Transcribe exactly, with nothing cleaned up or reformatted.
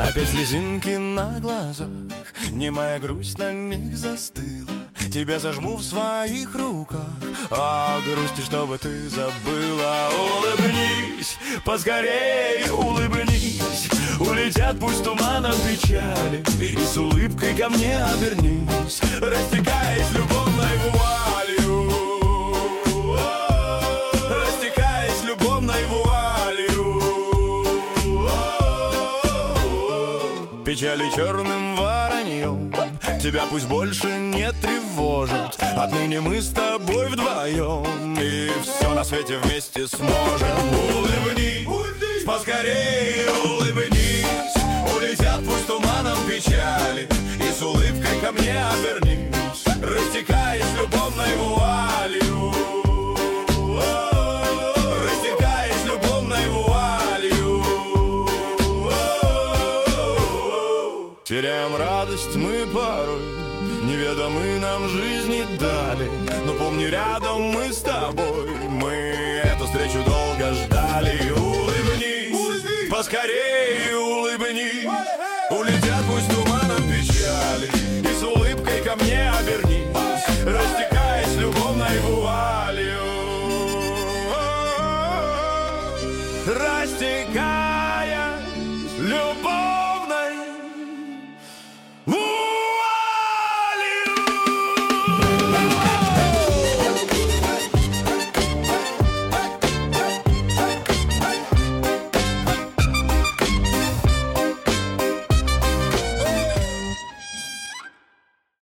Опять слезинки на глазах, немая грусть на миг застыла. Тебя зажму в своих руках, а грусти, чтобы ты забыла. Улыбнись, поскорей улыбнись, улетят пусть туманом печали, и с улыбкой ко мне обернись, растекаясь любовной вуалью, растекаясь любовной вуалью. Печали черным вороньем тебя пусть больше не тревожит. Отныне мы с тобой вдвоем, и все на свете вместе сможем. Улыбнись, поскорее улыбнись, улетят пусть туманом печали, и с улыбкой ко мне обернись, растекаясь любовной вуалью, растекаясь любовной вуалью. Теряем радость мы порой, неведомые нам жизни дали, но помни, рядом мы с тобой, мы эту встречу долго ждали. Улыбнись, улыбнись, поскорее улыбнись, улетят пусть